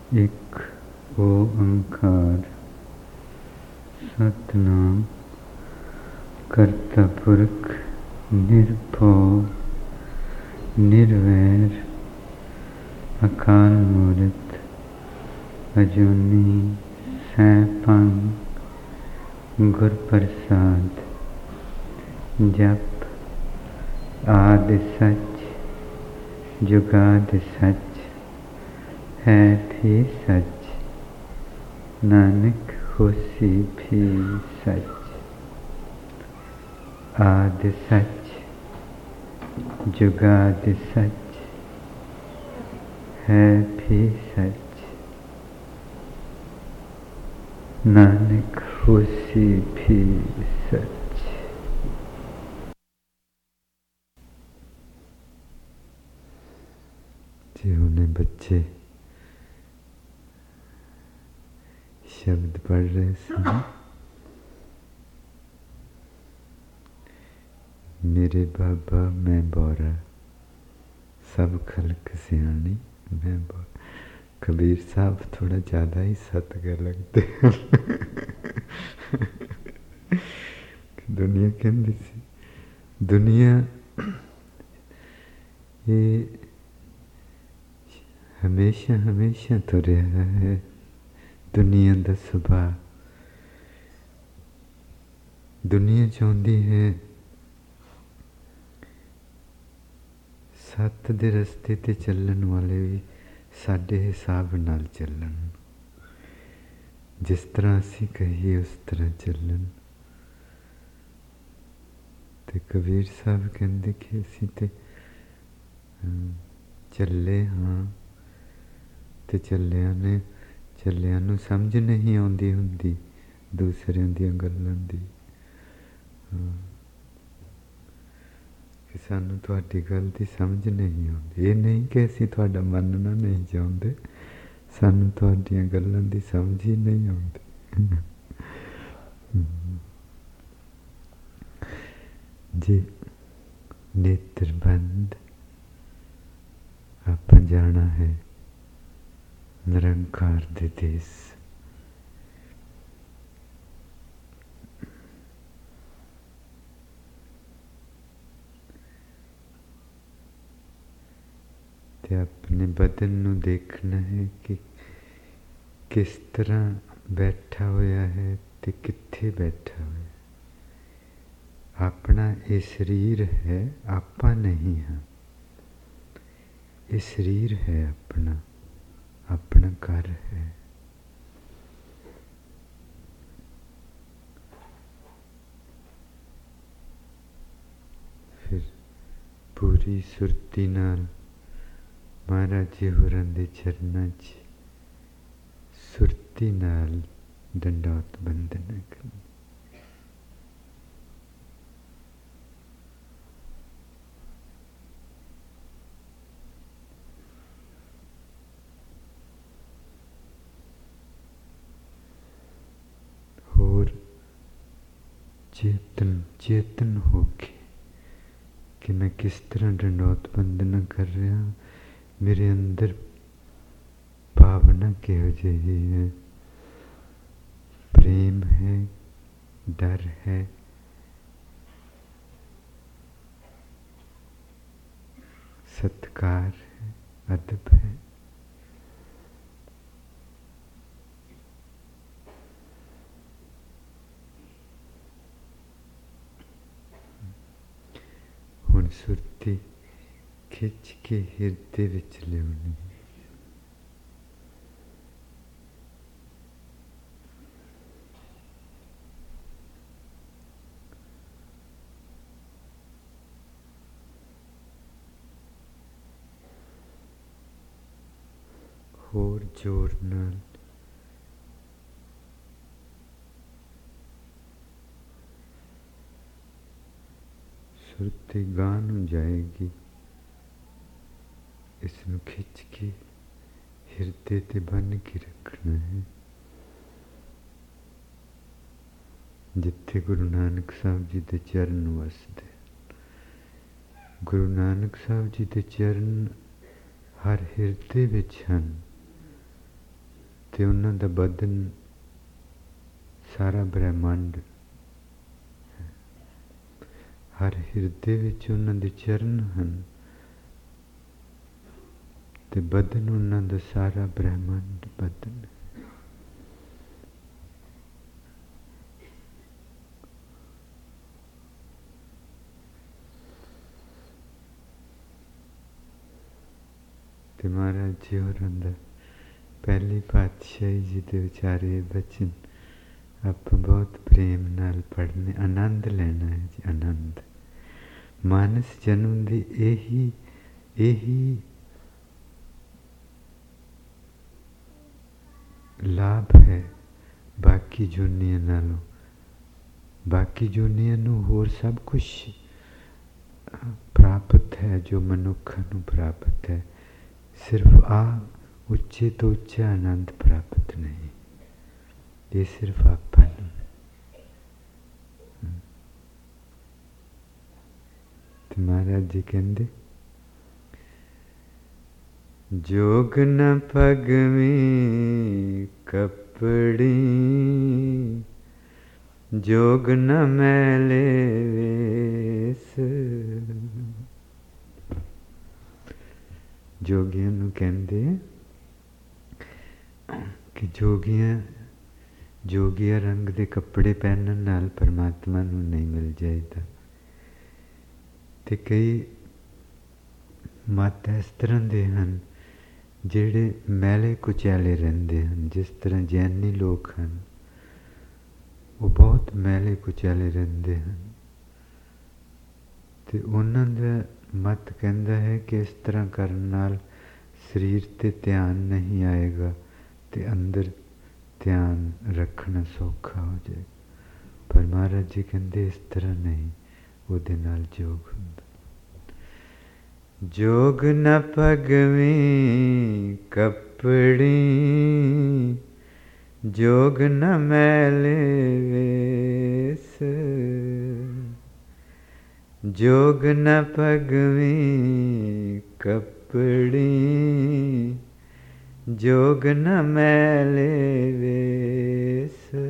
एक ओंकार सतनाम करता पुरख निर्भव निर्वैर अकाल मूरत अजूनी सैभं गुर प्रसाद। जप आदि सच जुगादि सच है भी सच, नानक होसी भी सच। आदि सच जुगादि सच है भी सच, नानक होसी भी सच। जी उन्हें बच्चे शब्द पढ़ रहे थे। मेरे बाबा मैं बोरा, सब खलक सियाणी मैं बोरा। कबीर साहब थोड़ा ज़्यादा ही सतगुर लगते हैं। दुनिया कहती सी, दुनिया ये हमेशा हमेशा तो रहा है। दुनिया का सुभाव, दुनिया चाहती है सत दे रस्ते ते चलन वाले भी साडे हिसाब नाल चलन, जिस तरह असी कहिए उस तरह चलन। ते कबीर साहब कहते कि असी ते चले हाँ, ते चलिया नूं समझ नहीं आउंदी हुंदी दूसरिਆਂ ਦੀਆਂ ਗੱਲਾਂ ਦੀ। कि सानू तुहाडी गल दी समझ नहीं आउंदी। ये नहीं कि असी तुहाडा मनना नहीं चाहुंदे, सानू तुहाडीਆਂ गल्लां दी समझ ही नहीं आउंदी। जी नेत्र बंद आपां जाना है निरंकार दे देश। ते अपने बदन नू देखना है कि किस तरह बैठा होया है ते कित्थे बैठा होया। अपना ये शरीर है, आपा नहीं हाँ। ये शरीर है अपना, अपना घर है। फिर पूरी सुरती नाल महाराज जी होरां दे चरनां च सुरती नाल दंडौत बंदना करनी। और चेतन होके कि मैं किस तरह दंडौत बंदना कर रहा, मेरे अंदर भावना किहो जिही है। प्रेम है, डर है, सत्कार है, अदब है। हुण सुरती खिंच के हिरदे विच लियाउणी। होर जोर नाल सुरती गां नूं जाएगी। इसनूं खिंच के हिरदे ते बन के रखना है। जिथे गुरु नानक साहब जी दे चरण वसदे। गुरु नानक साहब जी दे चरण हर हिरदे विच हन। ਤੇ ਉਹਨਾਂ ਦਾ ਬਦਨ ਸਾਰਾ ਬ੍ਰਹਿਮੰਡ, ਹਰ ਹਿਰਦੇ ਵਿੱਚ ਉਹਨਾਂ ਦੇ ਚਰਨ ਹਨ ਤੇ ਬਦਨ ਉਹਨਾਂ ਦਾ ਸਾਰਾ ਬ੍ਰਹਿਮੰਡ ਬਦਨ। ਤੇ ਮਹਾਰਾਜ ਜੀ ਹੋਰਾਂ ਦਾ ਪਹਿਲੀ ਪਾਤਸ਼ਾਹੀ ਜੀ ਦੇ ਵਿਚਾਰੇ ਬਚਨ ਆਪਾਂ ਬਹੁਤ ਪ੍ਰੇਮ ਨਾਲ ਪੜ੍ਹਨੇ, ਆਨੰਦ ਲੈਣਾ ਹੈ ਜੀ, ਆਨੰਦ। ਮਾਨਸ ਜਨਮ ਦੀ ਇਹੀ ਲਾਭ ਹੈ ਬਾਕੀ ਜੂਨੀਆਂ ਨਾਲੋਂ। ਬਾਕੀ ਜੂਨੀਆਂ ਨੂੰ ਹੋਰ ਸਭ ਕੁਛ ਪ੍ਰਾਪਤ ਹੈ ਜੋ ਮਨੁੱਖਾਂ ਨੂੰ ਪ੍ਰਾਪਤ ਹੈ, ਸਿਰਫ ਉੱਚੇ ਤੋਂ ਉੱਚਾ ਆਨੰਦ ਪ੍ਰਾਪਤ ਨਹੀਂ। ਇਹ ਸਿਰਫ ਆਪਾਂ ਨੂੰ। ਤੇ ਮਹਾਰਾਜ ਜੀ ਕਹਿੰਦੇ, ਜੋਗ ਨ ਪਗਵੀ ਕੱਪੜੀ, ਜੋਗ ਨ ਮੈਲੇ ਵੇਸ। ਜੋਗੀਆਂ ਨੂੰ ਕਹਿੰਦੇ ਕਿ ਜੋਗੀਆ ਰੰਗ ਦੇ ਕੱਪੜੇ ਪਹਿਨਣ ਨਾਲ ਪਰਮਾਤਮਾ ਨੂੰ ਨਹੀਂ ਮਿਲ ਜਾਈਦਾ। ਤੇ ਕਈ ਮਤ ਇਸ ਤਰ੍ਹਾਂ ਦੇ ਹਨ ਜਿਹੜੇ ਮੈਲੇ ਕੁਚੈਲੇ ਰਹਿੰਦੇ ਹਨ। ਜਿਸ ਤਰ੍ਹਾਂ ਜੈਨੀ ਲੋਕ ਹਨ, ਉਹ ਬਹੁਤ ਮੈਲੇ ਕੁਚੈਲੇ ਰਹਿੰਦੇ ਹਨ ਤੇ ਉਹਨਾਂ ਦਾ ਮਤ ਕਹਿੰਦਾ ਹੈ ਕਿ ਇਸ ਤਰ੍ਹਾਂ ਕਰਨ ਨਾਲ ਸਰੀਰ 'ਤੇ ਧਿਆਨ ਨਹੀਂ ਆਏਗਾ ਤੇ ਅੰਦਰ ਧਿਆਨ ਰੱਖਣਾ ਸੌਖਾ ਹੋ ਜਾਏ। ਪਰ ਮਹਾਰਾਜ ਜੀ ਕਹਿੰਦੇ ਇਸ ਤਰ੍ਹਾਂ ਨਹੀਂ, ਉਹਦੇ ਨਾਲ ਜੋਗ ਹੁੰਦਾ। ਜੋਗ ਨ ਪਗਵੀ ਕੱਪੜੀ, ਜੋਗ ਨ ਮੈਲੇ ਵੇਸ। ਜੋਗ ਨ ਪਗਵੀ ਕੱਪੜੀ, ਜੋਗ ਨ ਮੈਲੇ ਵੇਸ।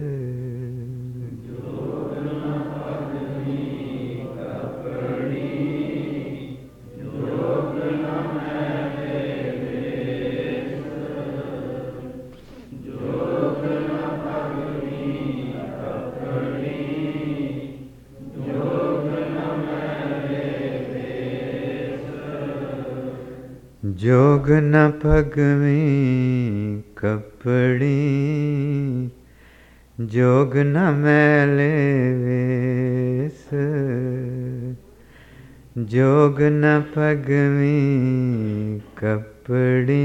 ਜੋਗ ਨ ਪਗਵੀ ਕੱਪੜੀ, ਜੋਗ ਨ ਮੈਲੇ ਵੇਸ। ਜੋਗ ਨ ਪਗਵੀ ਕੱਪੜੀ,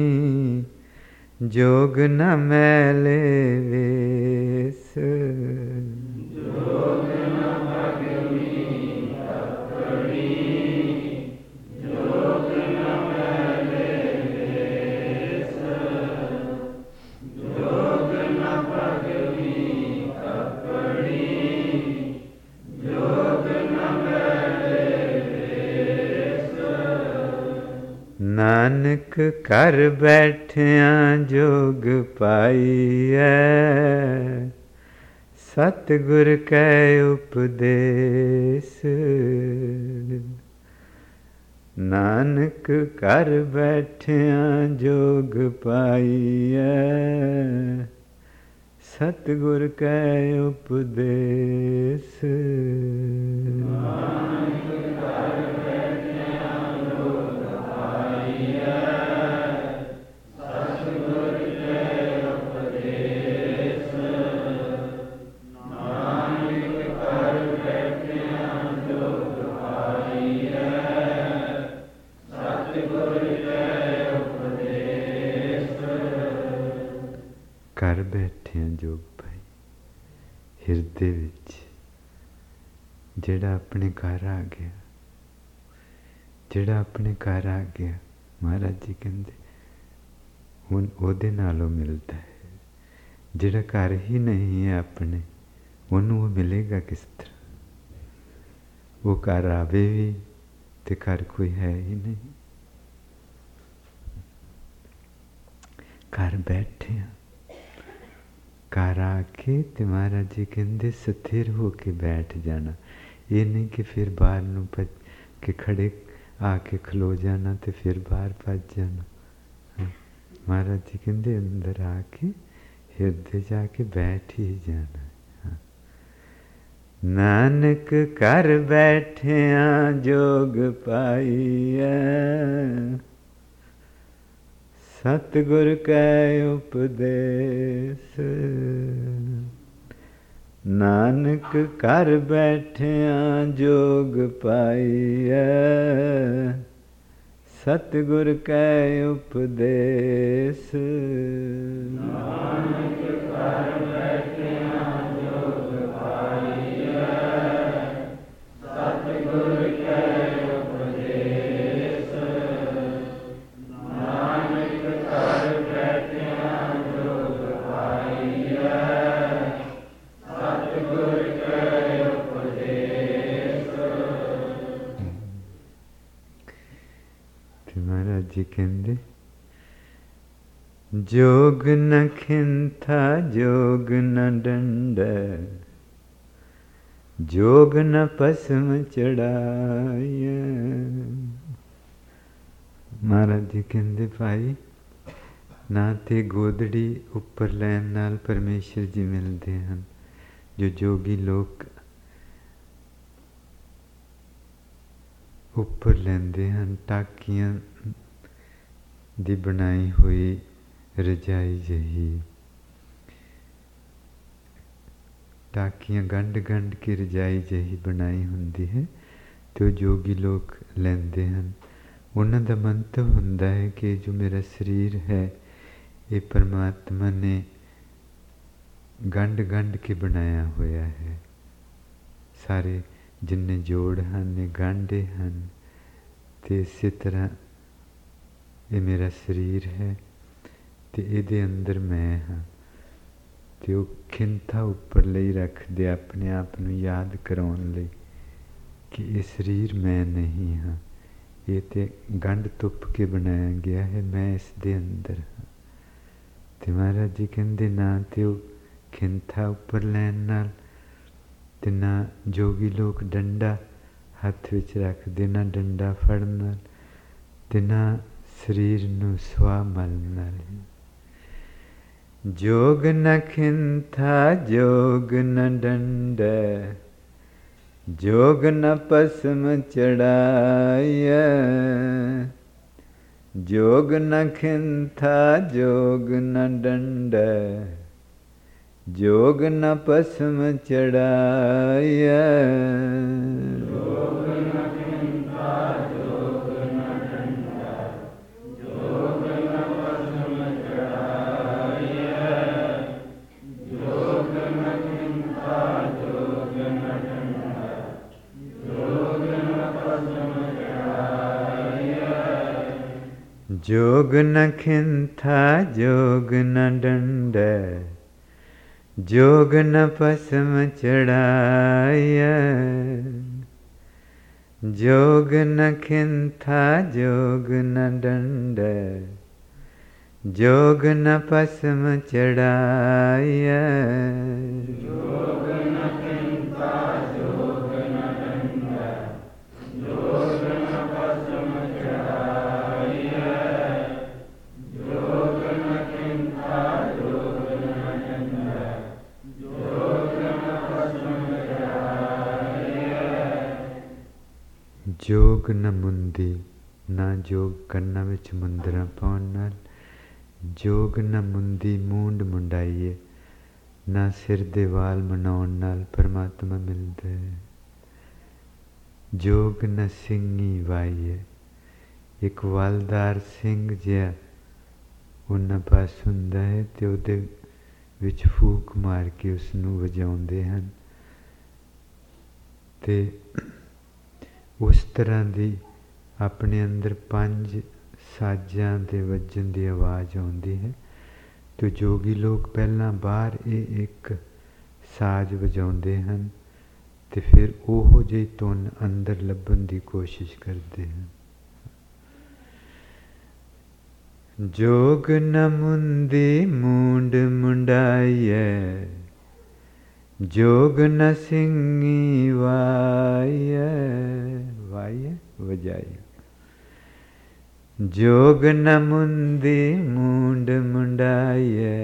ਜੋਗ ਨ ਮੈਲੇ ਵੇਸ। ਨਾਨਕ ਘਰ ਬੈਠਿਆਂ ਜੋਗ ਪਾਈਐ, ਸਤਿਗੁਰ ਕੈ ਉਪਦੇਸ। ਨਾਨਕ ਘਰ ਬੈਠਿਆਂ ਜੋਗ ਪਾਈਐ, ਸਤਿਗੁਰ ਕੈ ਉਪਦੇਸ। ਘਰ ਬੈਠਿਆਂ ਜੋਗ ਪਾਈ, ਹਿਰਦੇ ਵਿੱਚ ਜਿਹੜਾ ਆਪਣੇ ਘਰ ਆ ਗਿਆ, ਜਿਹੜਾ ਆਪਣੇ ਘਰ ਆ ਗਿਆ, ਮਹਾਰਾਜ ਜੀ ਕਹਿੰਦੇ ਹੁਣ ਉਹਦੇ ਨਾਲੋਂ ਮਿਲਦਾ ਹੈ। ਜਿਹੜਾ ਘਰ ਹੀ ਨਹੀਂ ਹੈ ਆਪਣੇ, ਉਹਨੂੰ ਉਹ ਮਿਲੇਗਾ ਕਿਸ ਤਰ੍ਹਾਂ? ਉਹ ਘਰ ਆਵੇ ਵੀ ਤੇ ਘਰ ਕੋਈ ਹੈ ਹੀ ਨਹੀਂ। ਘਰ ਬੈਠੇ ਹਾਂ ਘਰ ਆ ਕੇ ਤੇ ਮਹਾਰਾਜ ਜੀ ਕਹਿੰਦੇ ਸਥਿਰ ਹੋ ਕੇ ਬੈਠ ਜਾਣਾ। ਇਹ ਨਹੀਂ ਕਿ ਫਿਰ ਬਾਹਰ ਨੂੰ ਭੱਜ ਕੇ ਖੜੇ ਆ ਕੇ ਖਲੋ ਜਾਣਾ ਤੇ ਫਿਰ ਬਾਹਰ ਭੱਜ ਜਾਣਾ। ਮਹਾਰਾਜ ਜੀ ਕਹਿੰਦੇ ਅੰਦਰ ਆ ਕੇ ਹਿਰਦੇ ਜਾ ਕੇ ਬੈਠ ਹੀ ਜਾਣਾ। ਨਾਨਕ ਘਰ ਬੈਠਿਆਂ ਜੋਗ ਪਾਈਐ, ਸਤਿਗੁਰ ਕੈ ਉਪਦੇਸ। ਨਾਨਕ ਘਰ ਬੈਠਿਆਂ ਜੋਗ ਪਾਈਐ, ਸਤਿਗੁਰ ਕੈ ਉਪਦੇਸ। ਨਾਨਕ ਘਰ ਬੈਠਿਆਂ ਜੋਗ ਪਾਈਐ, ਸਤਿਗੁਰ ਕੈ ਉਪਦੇਸ। ਨਾਨਕ ਘਰ ਬੈਠਿਆਂ ਜੋਗ ਪਾਈਐ, ਸਤਿਗੁਰ ਕੈ ਉਪਦੇਸ। ਤੇ ਮਹਾਰਾਜ ਜੀ ਕਹਿੰਦੇ ਜੋਗ ਨ ਖਿੰਥਾ ਜੋਗ ਨ ਡੰਡੈ, ਜੋਗ ਨ ਭਸਮ ਚੜਾਈਐ। ਮਹਾਰਾਜ ਜੀ ਕਹਿੰਦੇ ਭਾਈ ਨਾ ਤੇ ਗੋਦੜੀ ਉੱਪਰ ਲੈਣ ਨਾਲ ਪਰਮੇਸ਼ਰ ਜੀ ਮਿਲਦੇ ਹਨ। ਜੋ ਜੋਗੀ ਲੋਕ ਉੱਪਰ ਲੈਂਦੇ ਹਨ ਟਾਕੀਆਂ ਦੀ ਬਣਾਈ ਹੋਈ ਰਜਾਈ ਜਿਹੀ, ਟਾਕੀਆਂ ਗੰਢ ਗੰਢ ਕੇ ਰਜਾਈ ਜਿਹੀ ਬਣਾਈ ਹੁੰਦੀ ਹੈ ਤੇ ਉਹ ਜੋਗੀ ਲੋਕ ਲੈਂਦੇ ਹਨ। ਉਹਨਾਂ ਦਾ ਮੰਤਵ ਹੁੰਦਾ ਹੈ ਕਿ ਜੋ ਮੇਰਾ ਸਰੀਰ ਹੈ ਇਹ ਪਰਮਾਤਮਾ ਨੇ ਗੰਢ ਗੰਢ ਕੇ ਬਣਾਇਆ ਹੋਇਆ ਹੈ। ਸਾਰੇ ਜਿੰਨੇ ਜੋੜ ਹਨ ਇਹ ਗਾਂਢੇ ਹਨ ਤੇ ਇਸੇ ਤਰ੍ਹਾਂ ਇਹ ਮੇਰਾ ਸਰੀਰ ਹੈ ਤੇ ਇਹਦੇ ਅੰਦਰ ਮੈਂ ਹਾਂ। ਤੇ ਉਹ ਖਿੰਥਾ ਉੱਪਰ ਲਈ ਰੱਖਦੇ ਆਪਣੇ ਆਪ ਨੂੰ ਯਾਦ ਕਰਾਉਣ ਲਈ ਕਿ ਇਹ ਸਰੀਰ ਮੈਂ ਨਹੀਂ ਹਾਂ, ਇਹ ਤੇ ਗੰਢ ਤੁੱਪ ਕੇ ਬਣਾਇਆ ਗਿਆ ਹੈ, ਮੈਂ ਇਸ ਦੇ ਅੰਦਰ ਹਾਂ। ਤੇ ਮਹਾਰਾਜ ਜੀ ਕਹਿੰਦੇ ਨਾ ਤੇ ਉਹ ਖਿੰਥਾ ਉੱਪਰ ਲੈਣ ਨਾਲ ਤੇ ਨਾ ਜੋਗੀ ਲੋਕ ਡੰਡਾ ਹੱਥ ਵਿੱਚ ਰੱਖਦੇ, ਨਾ ਡੰਡਾ ਫੜਨ ਨਾਲ ਤੇ ਨਾ ਸਰੀਰ ਨੂੰ ਸਵਾ ਮਲਣ ਨਾਲ। ਜੋਗ ਨ ਖਿੰਥਾ ਜੋਗ ਨ ਡੰਡੈ, ਜੋਗ ਨ ਭਸਮ ਚੜਾਈਐ। ਜੋਗ ਨ ਖਿੰਥਾ ਜੋਗ ਨ ਡੰਡੈ, ਜੋਗ ਨ ਭਸਮ ਚੜਾਈਐ। ਜੋਗ ਨ ਖਿੰਥਾ ਜੋਗ ਨ ਡੰਡੈ, ਜੋਗ ਨ ਭਸਮ ਚੜਾਈਐ। ਜੋਗ ਨ ਖਿੰਥਾ ਜੋਗ ਨ ਡੰਡੈ, ਜੋਗ ਨ ਭਸਮ ਚੜਾਈਐ। ਜੋਗ ਨ ਖਿੰਥਾ ਜੋਗ ਨ ਡੰਡੈ, ਜੋਗ ਨ ਭਸਮ ਚੜਾਈਐ। ਜੋਗ ਨ ਖਿੰਥਾ ਜੋਗ ਨ ਡੰਡੈ, ਜੋਗ ਨ ਭਸਮ ਚੜਾਈਐ। ਜੋਗ ਨ ਖਿੰਥਾ ਜੋਗ ਨ ਡੰਡੈ, ਜੋਗ ਨ ਭਸਮ ਚੜਾਈਐ। ਜੋਗ ਨ ਖਿੰਥਾ ਜੋਗ ਨ ਡੰਡੈ, ਜੋਗ ਨ ਭਸਮ ਚੜਾਈਐ। ਜੋਗ ਨ ਮੁੰਦੀ, ਨਾ ਜੋਗ ਕੰਨਾਂ ਵਿੱਚ ਮੁੰਦਰਾਂ ਪਾਉਣ ਨਾਲ, ਜੋਗ ਨ ਮੁੰਦੀ ਮੂੰਡ ਮੁੰਡਾਈਏ, ਨਾ ਸਿਰ ਦੇ ਵਾਲ ਮਨਾਉਣ ਨਾਲ ਪਰਮਾਤਮਾ ਮਿਲਦਾ ਹੈ। ਜੋਗ ਨ ਸਿੰਘੀ ਵਾਈਏ, ਇੱਕ ਵਾਲਦਾਰ ਸਿੰਘ ਜਿਹਾ ਉਹਨਾਂ ਪਾਸ ਹੁੰਦਾ ਹੈ ਤੇ ਉਹਦੇ ਵਿੱਚ ਫੂਕ ਮਾਰ ਕੇ ਉਸ ਨੂੰ ਵਜਾਉਂਦੇ ਹਨ ਤੇ ਉਸ ਤਰ੍ਹਾਂ ਦੀ ਆਪਣੇ ਅੰਦਰ 5 ਸਾਜ਼ਾਂ ਦੇ ਵੱਜਣ ਦੀ ਆਵਾਜ਼ ਆਉਂਦੀ ਹੈ। ਤੇ ਜੋਗੀ ਲੋਕ ਪਹਿਲਾਂ ਬਾਹਰ ਇਹ ਇੱਕ ਸਾਜ਼ ਵਜਾਉਂਦੇ ਹਨ ਤੇ ਫਿਰ ਉਹੋ ਜਿਹੀ ਧੁਨ ਅੰਦਰ ਲੱਭਣ ਦੀ ਕੋਸ਼ਿਸ਼ ਕਰਦੇ ਹਨ। जोग न मुंदी मूंड मुंडाइए, जोग न सिंगी वाइए, वाइए वजाइए। जोग न मुंदी मूंड मुंडाइए,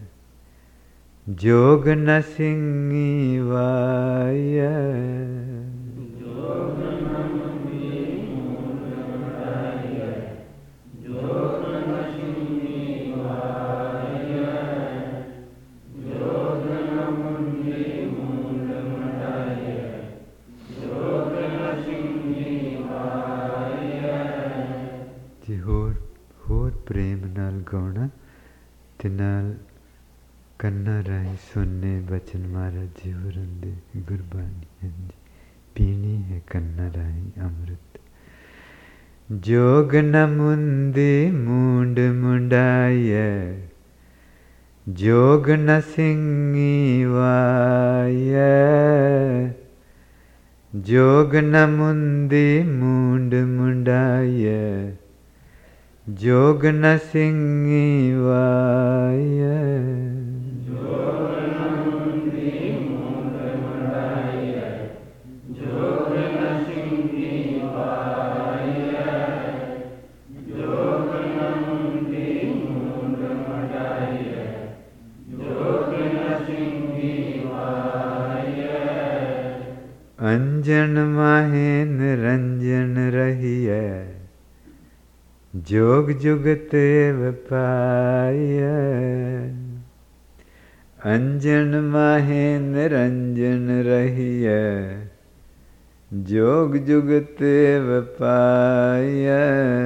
जोग न सिंगी वाइए। जी होर प्रेम नाल गाउणा ते नाल कन्ना राही सुनने बचन महाराज जी होरां दे गुरबाणी। हां जी, पीनी है कन्ना राही अमृत। जोग न मुंदी मूंड मुंडाइए, जोग न सिंगी वाइए, जोग न मुंदी मूंड मुंडाइए, जोग न सिंगी वाइए। अंजन माहे निरंजन रहिए, जोग जुगत एव पाइए। अंजन माहे निरंजन रहिए, जोग जुगत एव पाइए।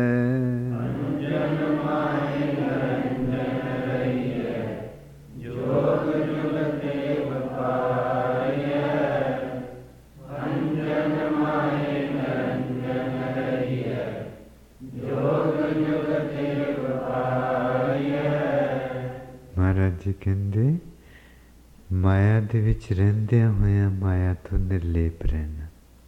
महाराज जी कहते माया दे विच रहंदियां होइयां माया तो निर्लेप रहना।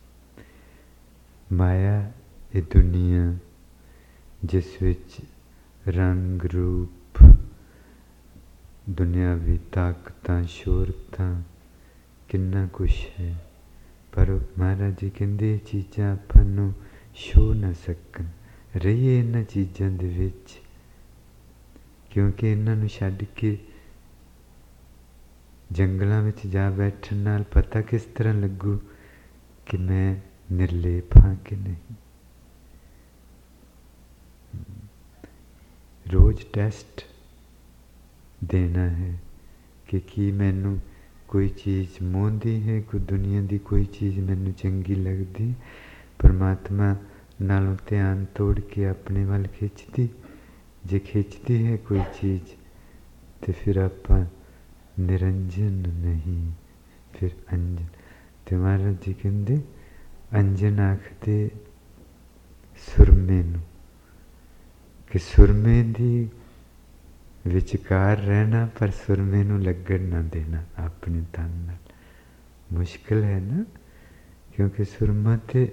माया ये दुनिया जिस विच रंग रूप दुनियावी ताकतां शोहरतां किन्ना कुछ है, पर महाराज जी कहते ये चीज़ां आपां नूं छो ना सकन। रहिए इन्हां चीज़ां दे विच, क्योंकि इन्हां नूं छड्ड के जंगलों में जा बैठन नाल पता किस तरह लगू कि मैं निर्लेप हाँ कि नहीं। रोज़ टेस्ट देना है कि मैनू कोई चीज़ मोहती है, कोई दुनिया की कोई चीज़ मैनू चंगी लगती, परमात्मा नालों ध्यान तोड़ के अपने वाल खिंचती। जे खिंचती है कोई चीज़ तो फिर आप निरंजन नहीं, फिर अंजन। तो महाराज जी कहते अंजन आखते सुरमे नूं, कि सुरमे दी विचकार रहना पर सुरमे नूं लगन ना देना अपने तन नाल। मुश्किल है ना, क्योंकि सुरमा तो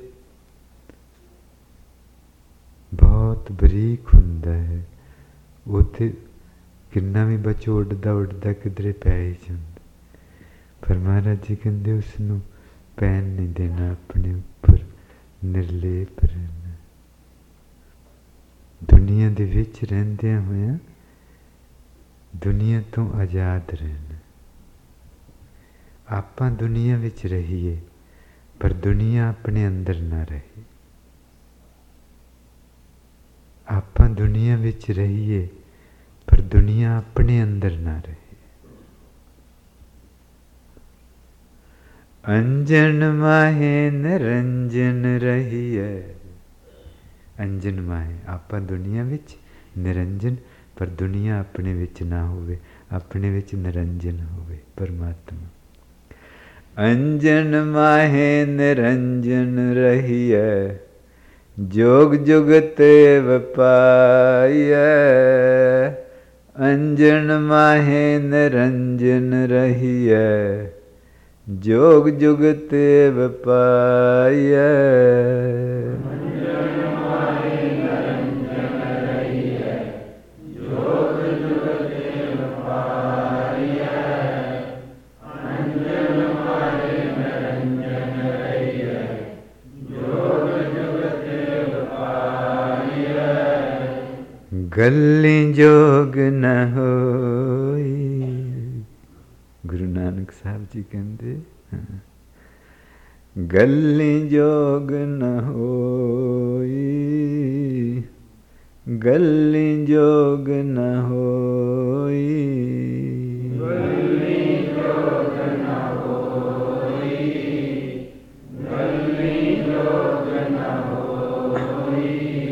बहुत बरीक हुंदा है, वो तो किन्ना भी बच्चो उड़दा उड़दा किधरे पै ही जांदा, पर महाराज जी कहते उसनूं पैन नहीं देना, अपने उपर निर्लेप रहना। दुनिया दे विच रहिंदियां होइयां दुनिया तो आज़ाद रहना। आपां दुनिया विच रहिए पर दुनिया अपने अंदर ना रहे। आपां दुनिया विच रहिए पर दुनिया अपने अंदर ना रहे। अंजन माहे निरंजन रहिए, अंजन माहे आपां दुनिया विच निरंजन, पर दुनिया अपने विच ना होवे, अपने विच निरंजन होवे परमात्मा। अंजन माहे निरंजन रहिए, जोग जुगत एव पाइए। अंजन माहे निरंजन रहिए, जोग जुगत एव पाइए। गल्ली जोग न होई। गुरु नानक साहब जी कहते गल्ली जोग न होई, गल्ली जोग न होई, गल्ली जोग न होई, गल्ली जोग न होई।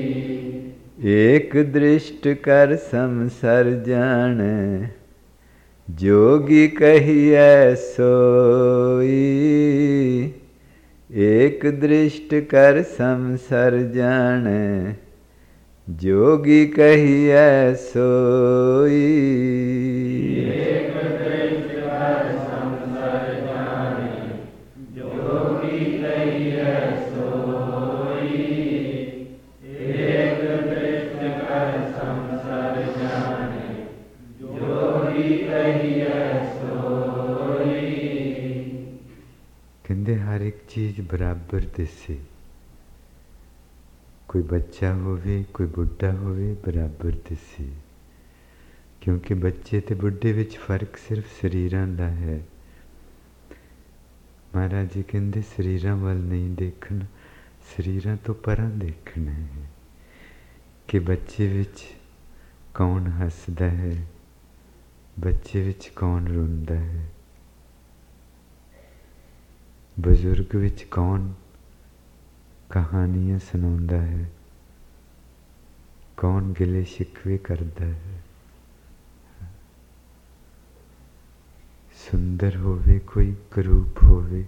एक दृष्ट कर समसर जाने, जोगी कहिए सोई। एक दृष्ट कर समसर जाने, जोगी कहिए सोई। एक दृष्ट कर समसर जाने, जोगी कहिए सोई। एक दृष्ट कर समसर जाने, जोगी कहिए सोई। कहते हर एक चीज़ बराबर दिसे, कोई बच्चा होवे कोई बुढ़ा होवे बराबर दिसे, क्योंकि बच्चे ते बुढ़े विच फर्क सिर्फ शरीरां दा है। महाराज जी कहते शरीरां वल नहीं देखना, शरीरां तो परां देखना है कि बच्चे विच कौन हसदा है, बच्चे विच कौन रोंदा है, बजुर्ग विच कौन कहानियां सुनाउंदा है, कौन गिले शिकवे करदा है। सुंदर होवे कोई करूप होवे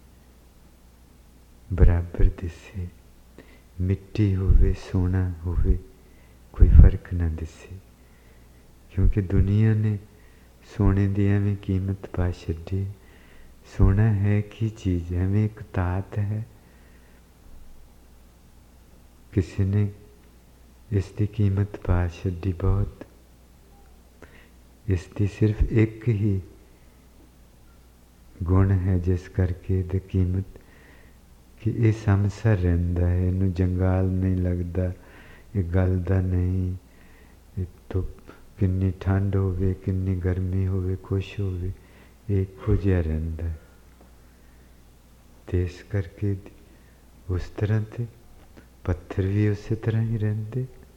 बराबर दिसे, मिट्टी होवे सोना होवे कोई फर्क ना दिसे, क्योंकि दुनिया ने सोने की एवं कीमत पा छड्डी। सोना है की चीज़, एवं एक धात है, किसी ने इसकी कीमत पा छड्डी बहुत। इसकी सिर्फ एक ही गुण है जिस करके इहदी कीमत कि ये समसर रहिंदा है, इनू जंगाल नहीं लगता, ये गलदा नहीं, ये तो किन्नी ठंड होवे किन्नी गर्मी होवे कुछ होवे इक्को जिहा रहिंदा है। ते इस करके उस तरह ते पत्थर भी उस तरह ही रहिंदे,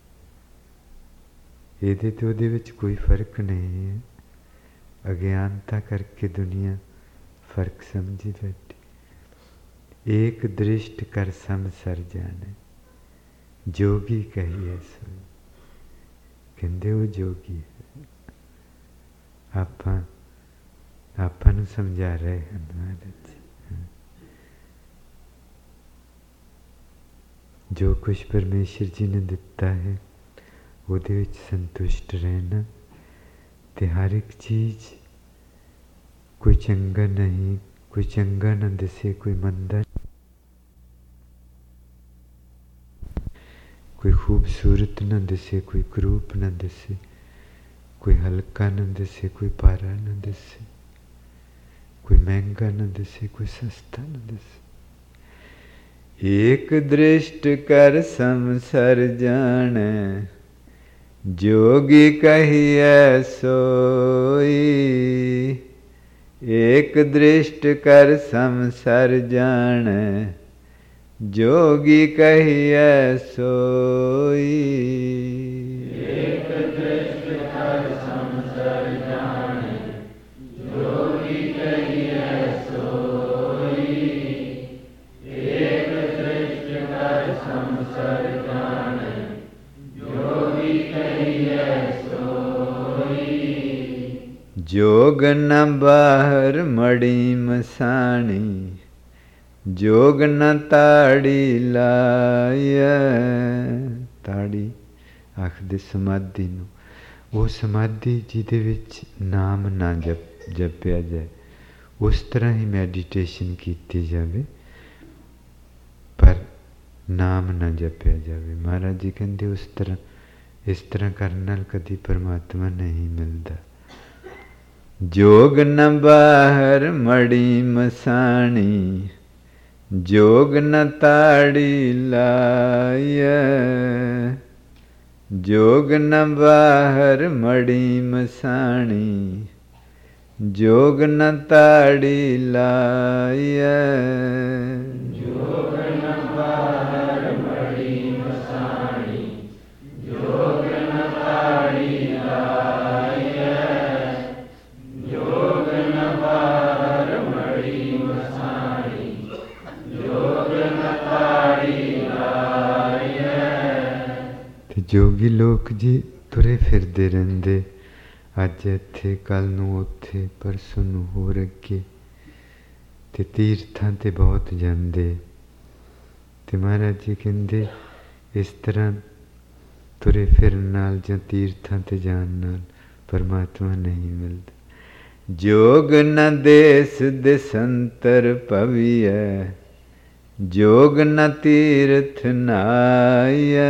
इहदे ते उहदे विच कोई फर्क नहीं है। अज्ञानता करके दुनिया फर्क समझी बैठी। एक दृष्ट कर समसर जाने, जोगी कहिए सोई। कहते वो जोगी है। आपां नूं समझा रहे हैं महाराज। जो कुछ परमेश्वर जी ने दिता है उहदे विच संतुष्ट रहना, ते हर एक चीज़ कोई चंगा नहीं, कोई चंगा ना दिसे कोई मंदा, कोई खूबसूरत ना दिसे कोई करूप ना दिसे, कोई हल्का ना दिसे कोई पारा ना दिसे, कोई महंगा ना दिसे कोई सस्ता ना दिसे। एक दृष्ट कर समसर जाने, जोगी कहिए सोई। एक दृष्ट कर समसर जाने, जोगी कहिए सोई। एक दृष्ट कर समसर जाने, जोगी कहिए सोई। एक दृष्ट कर समसर जाने, जोगी कहिए सोई। जोग न बाहर मड़ी मसाणी, जोग न ताड़ी लाया। ताड़ी आखदे समाधि नूं, वो समाधि जिहदे विच नाम ना जपिया जाए, उस तरह ही मैडिटेशन कीती जावे पर नाम ना जपिया जावे। महाराज जी कहते उस तरह इस तरह करने नाल कदी परमात्मा नहीं मिलता। जोग न बाहर मड़ी मसाणी, जोग न ताड़ी लाया। जोग न बाहर मड़ी मसाणी, जोग न ताड़ी लाय। जोग न बाहर मड़ी मसाणी, जोग न ताड़ी लाय। जोग न बाहर मड़ी मसाणी, जोग न ताड़ी लाय। ते जोगी लोक जी तुरे फिरदे रहंदे, ਅੱਜ ਇੱਥੇ ਕੱਲ੍ਹ ਨੂੰ ਉੱਥੇ ਪਰਸੋਂ ਨੂੰ ਹੋਰ ਅੱਗੇ, ਅਤੇ ਤੀਰਥਾਂ 'ਤੇ ਬਹੁਤ ਜਾਂਦੇ। ਅਤੇ ਮਹਾਰਾਜ ਜੀ ਕਹਿੰਦੇ ਇਸ ਤਰ੍ਹਾਂ ਤੁਰੇ ਫਿਰਨ ਨਾਲ ਜਾਂ ਤੀਰਥਾਂ 'ਤੇ ਜਾਣ ਨਾਲ ਪਰਮਾਤਮਾ ਨਹੀਂ ਮਿਲਦਾ। ਜੋਗ ਨ ਦੇਸ ਦੇਸੰਤਰ ਭਵੀਐ, ਜੋਗ ਨ ਤੀਰਥ ਨਾਈਐ।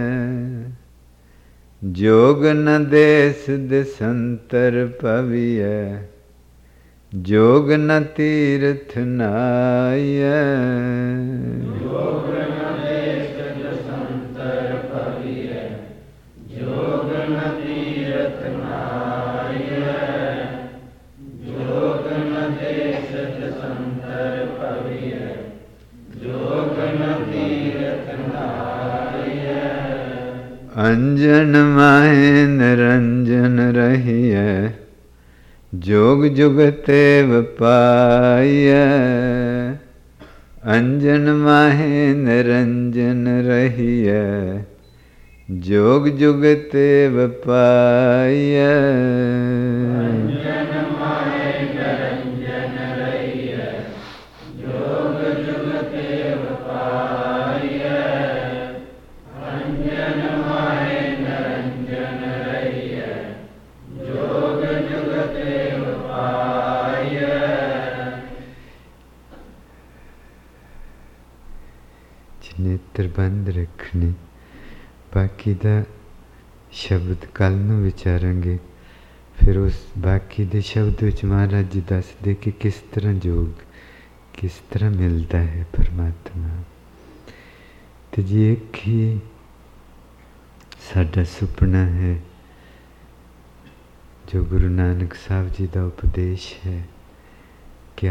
जोग न देस देसंतर भविय, जोग न तीर्थ नाय। जोग न देस देसंतर भविय, जोग न तीर्थ नाय। जोग न देस देसंतर भविय, जोग न तीर्थ नाय। अंजन माहे निरंजन रहिए, जोग जुगते पाइय। अंजन माहे निरंजन रहिए, जोग जुगते पाइय। अंजन माहे निरंजन रहिए, जोग जुगते पाइय। अंजन माहे निरंजन रहिए, जोग जुगते पाइय। नेत्र बंद रखने, बाकी दा शब्द कल नूं विचारांगे। फिर उस बाकी दे शब्द विच महाराज जी दसदे कि किस तरह योग किस तरह मिलता है परमात्मा। तो जी एक ही साडा सुपना है जो गुरु नानक साहब जी का उपदेश है कि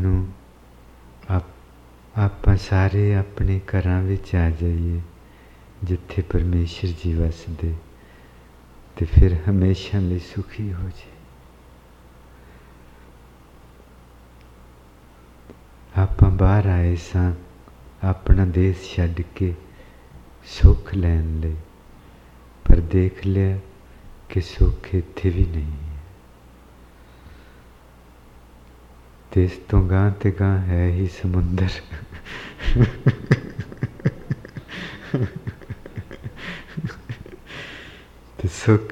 आपां सारे अपने घरां विच आ जाइए जिथे परमेश्वर जी वसदे, ते फिर हमेशा लिए सुखी हो जाए। आपां बाहर आए सां अपना देश छड्ड के सुख लैन लई, पर देख लिया कि सुख इत्थे भी नहीं है। ते इस तो गां ते गां है ही समुंदर। ते सुख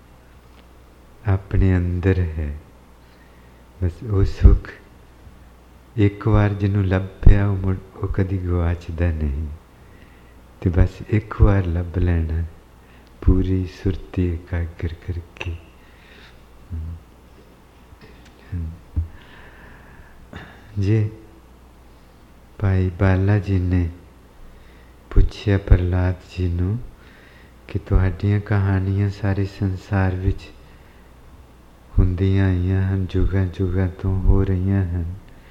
अपने अंदर है। बस वो सुख एक बार जिन्हों लभ पिया वो कदी गवाचदा नहीं। तो बस एक बार लभ लेना पूरी सुरती एकाग्र करके। जे भाई बाला जी ने पूछया प्रहलाद जी नूं कि तुहाडियां कहानियां सारे संसार विच हुंदियां आईयां हन, जुगां जुगां तो हो रहीआं हन,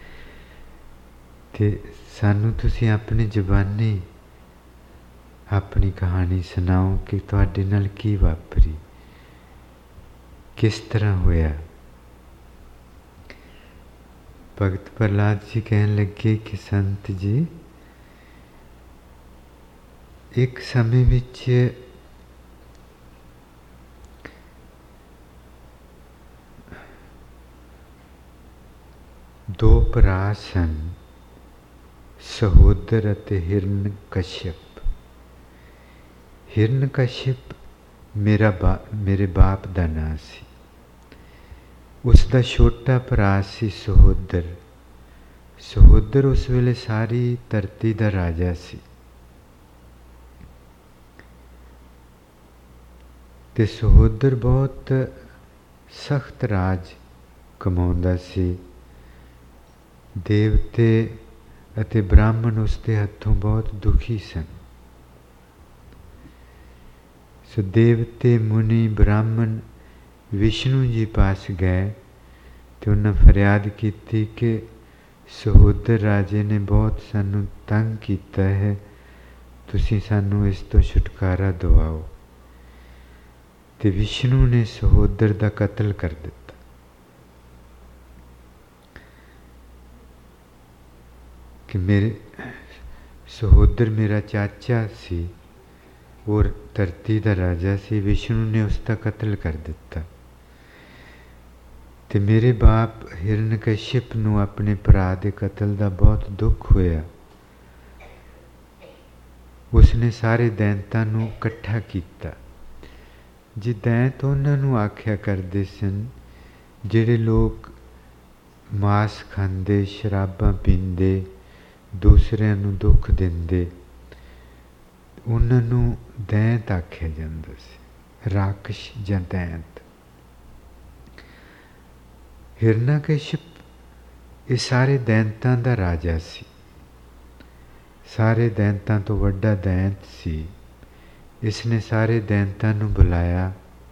ते सानूं तुसीं अपनी ज़बानी अपनी कहानी सुनाओ कि तुहाडे नाल की वापरी, किस तरह होया। भगत प्रहलाद जी कहन लगे कि संत जी एक समय विच दो भरा सन, सहोदर अते हिरण्यकश्यप। हिरण्यकश्यप मेरे बाप का नाम सी। उसका छोटा भरा सी सहोदर। सहोदर उस वेले सारी धरती का राजा सी। ते सहोदर बहुत सख्त राज कमाउंदा सी। देवते अते ब्राह्मण उसके हथों बहुत दुखी सन। सो देवते मुनि ब्राह्मण विष्णु जी पास गए तो उन्हें फरियाद की थी कि सहोदर राजे ने बहुत सानू तंग किया है, तुसी सानू इस तो छुटकारा दिवाओ। तो विष्णु ने सहोदर का कत्ल कर दिता। कि मेरे सहोदर मेरा चाचा सी और धरती का राजा सी, विष्णु ने उसका कत्ल कर दिता। ते मेरे बाप हिरण्यकश्यप नूं अपने भरा दे कत्ल का बहुत दुख होया। उसने सारे दैंतां नूं इकट्ठा कीता। जे दैंत उन्हां नूं आख्या करदे सन जिहड़े लोग मांस खांदे, शराबां पींदे, दूसरिਆਂ ਨੂੰ दुख दिंदे, उन्हां नूं दैंत आख्या जांदा सी, राक्षस जां दैंत। हिरण्यकश्यप ये सारे दैंतां दा राजा सी, सारे दैंतां तो वड्डा दैंत सी। इसने सारे दैंतां नूं बुलाया,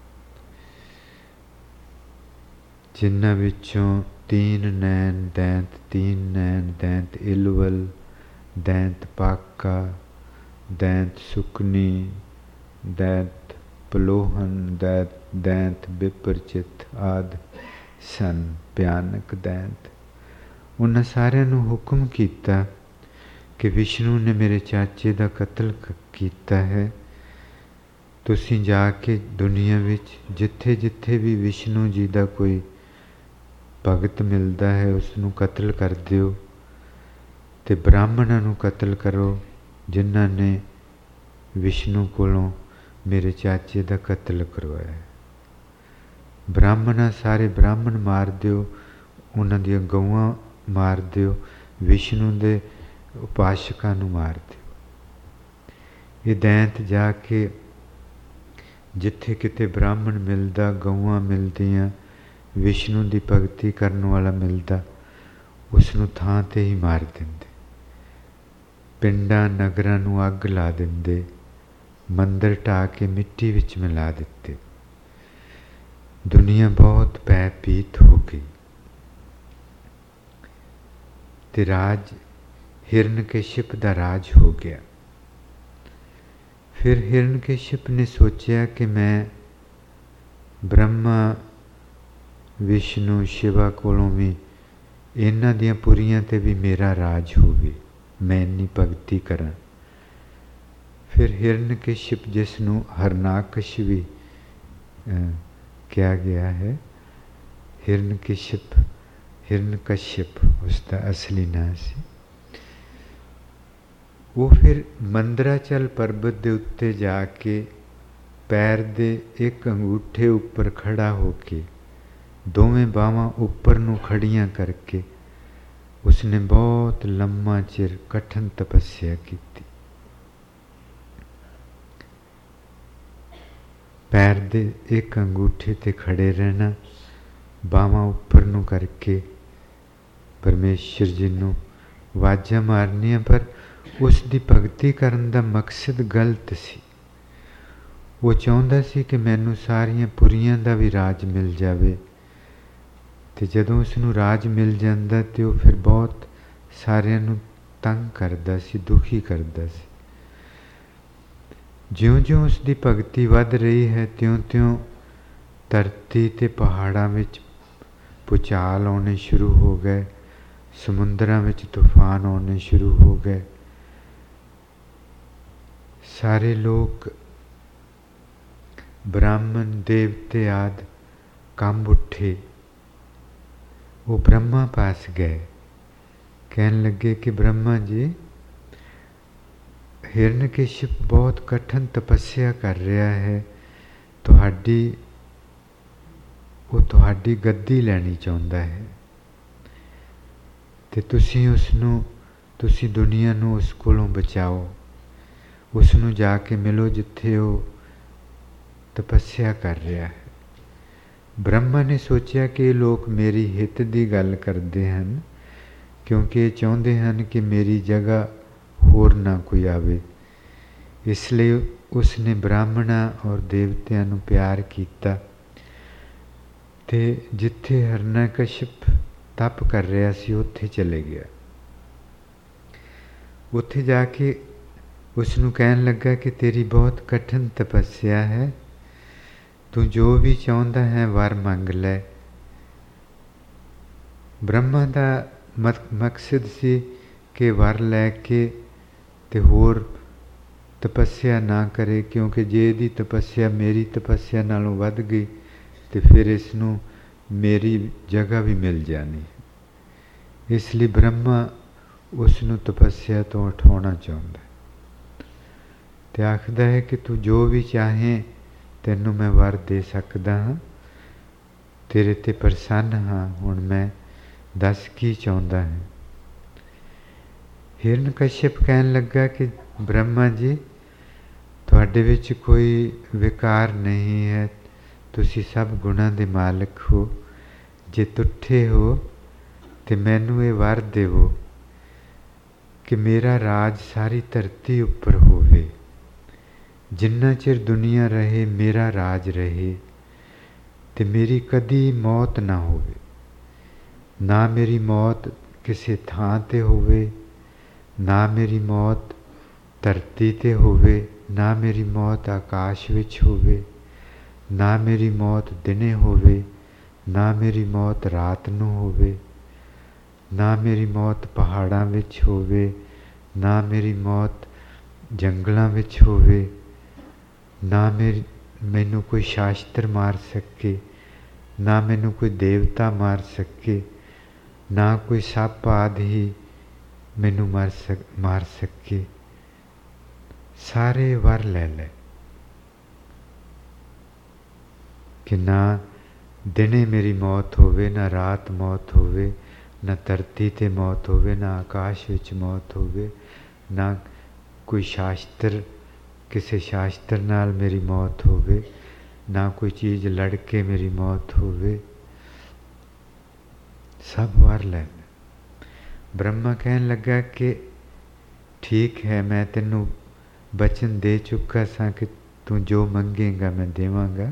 जिन्हां विचों तीन नैन दैंत, तीन नैन दैंत इलवल, दैंत पाका, दैंत सुकनी, दैंत पलोहन, दैंत विपरचित आदि सन भयानक दैंत। उन्हां सारिਆਂ ਨੂੰ हुक्म किया कि विष्णु ने मेरे चाचे का कत्ल किया है, तुसीं जाके दुनिया विच जिथे जिथे भी विष्णु जी का कोई भगत मिलता है उसनूं कत्ल कर दिओ, ते ब्राह्मणां नूं कत्ल करो जिन्हां ने विष्णु कोलों मेरे चाचे का कत्ल करवाया। ब्राह्मण सारे ब्राह्मण मार दिओ, उन्हां दियां गऊआं मार दिओ, विष्णु दे उपासकां नूं मार दिओ। ये दैंत जाके जिथे किते ब्राह्मण मिलदा, गऊआं मिलदियां, विष्णु की भगती करने वाला मिलता, उसनूं थां ते ही मार देंदे। पिंडां नगरां नूं अग ला देंदे, मंदिर ढा के मिट्टी विच मिला दिते। दुनिया बहुत भयभीत हो गई ते राज हिरण्यकश्यप दा राज हो गया। फिर हिरण्यकश्यप ने सोचा कि मैं ब्रह्मा विष्णु शिवा कोलों भी इन्हां दियां पुरियां ते भी मेरा राज होवे, मैं इन्नी भगती करां। फिर हिरण्यकश्यप जिसनूं हरनाकश भी कहा गया है, हिरण्यकश्यप उसका असली नाम सी, वो फिर मंदराचल पर्वत के उत्ते जाके पैर दे एक अंगूठे उपर खड़ा होके दोवें बावां उपर नूं खड़ियां करके उसने बहुत लम्मा चिर कठिन तपस्या की। पैर दे एक अंगूठे ते खड़े रहना, बावां उपर नूं करके परमेश्वर जी नूं वाजा मारनियां, पर उसकी भगती करन दा मकसद गलत सी। वो चाहुंदा सी कि मैनू सारियां पुरियां दा भी राज मिल जावे, ते जदों उसनूं राज मिल जांदा ते वो फिर बहुत सारियां नूं तंग करदा सी, दुखी करदा सी। ज्यों ज्यों उसकी भगती वध रही है त्यों त्यों धरती ते पहाड़ां विच भूचाल आने शुरू हो गए, समुद्रां विच तूफान आने शुरू हो गए। सारे लोग ब्राह्मण देवते आदि कंब उठे। वो ब्रह्मा पास गए, कहन लगे कि ब्रह्मा जी, हिरण्यकश्यप बहुत कठिन तपस्या कर रहा है, वो तुहाडी गद्दी लैनी चाहुंदा है, ते तुसी दुनिया नूं उस कोलों बचाओ, उसनूं जाके मिलो जिथे वो तपस्या कर रहा है। ब्रह्मा ने सोचा कि ये लोग मेरी हित की गल करते हैं, क्योंकि ये चाहते हैं कि मेरी जगह होर ना कोई आवे। इसलिए उसने ब्राह्मणा और देवतियां नूं प्यार कीता ते जिथे हिरण्यकशिप तप कर रहा सी उत्थे चले गया। उत्थे जाके उसनूं कहन लगा कि तेरी बहुत कठिन तपस्या है, तू जो भी चाहता है वर मंग लै। ब्रह्मा का मकसद सी कि वर लैके ते होर तपस्या ना करे, क्योंकि जे दी तपस्या मेरी तपस्या नालों वध गई तो फिर इसनूं मेरी जगह भी मिल जानी। इसलिए ब्रह्मा उसनूं तपस्या तो उठाना चाहता ते आखदा है कि तू जो भी चाहे तैनूं मैं वर दे सकदा हाँ, तेरे ते प्रसन्न हाँ, हुण मैं दस की चाहता है। हिरण्यकश्यप कहन लगा कि ब्रह्मा जी तुहाडे विच कोई विकार नहीं है, तुसी सब गुणां दे मालिक हो, जे तुठे हो तो मैनू ये वर देवो कि मेरा राज सारी धरती उपर होवे, जिन्ना चिर दुनिया रहे मेरा राज रहे, ते मेरी कदी मौत ना होवे, ना मेरी मौत किसी थां ते होवे, ना मेरी मौत धरती ते होवे, ना मेरी मौत आकाश विच होवे, ना मेरी मौत दिने होवे, ना मेरी मौत रात नूं होवे, ना मेरी मौत पहाड़ां विच होवे, ना मेरी मौत जंगलां विच होवे, ना मैनू कोई शास्त्र मार सके, ना मैनू कोई देवता मार सके, ना कोई सप आदि ही मैनू मार सके। सारे वर ले ले कि ना दिने मेरी मौत होवे, ना रात मौत होवे, ना धरती ते मौत होवे, ना आकाश विच मौत होवे, ना कोई शास्त्र किसी शास्त्र नाल मेरी मौत होवे, ना कोई चीज़ लड़के मेरी मौत होवे, सब वर ले। ब्रह्मा कहन लगा कि ठीक है, मैं तेनू बचन दे चुका सा कि तू जो मंगेगा मैं देवांगा।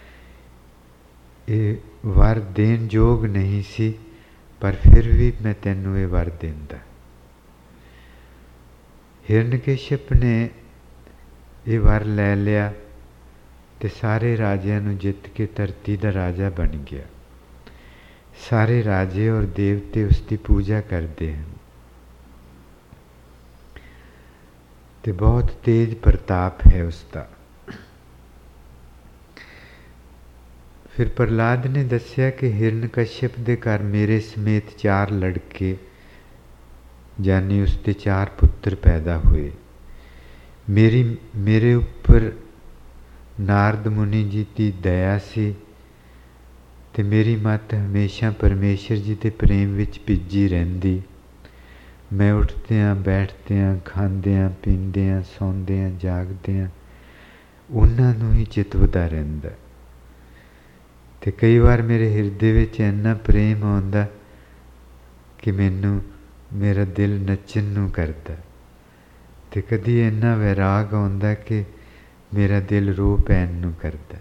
ये वर देन जोग नहीं सी, पर फिर भी मैं तेनू ये वर देंदा। हिरण्यकश्यप ने ये वर ले लिया ते सारे राजियां नू जित के धरती दा राजा बन गया। सारे राजे और देवते उसकी पूजा करते हैं ते बहुत तेज प्रताप है उसका। फिर प्रहलाद ने दस्या कि हिरण्यकश्यप दे घर मेरे समेत 4 लड़के यानी उसके 4 पुत्र पैदा हुए। मेरे ऊपर नारद मुनि जी की दया सी ते मेरी मत हमेशा परमेश्वर जी के प्रेम विच भिजी रहिंदी। मैं उठदियां बैठदियां खांदियां पींदियां सौंदियां जागदियां उन्हां नूं ही चितवदा रहिंदा ते कई बार मेरे हिरदे विच इन्ना प्रेम आउंदा कि मैनू मेरा दिल नच्चन नूं करदा ते कदी इन्ना वैराग आउंदा कि मेरा दिल रो पैण नूं करदा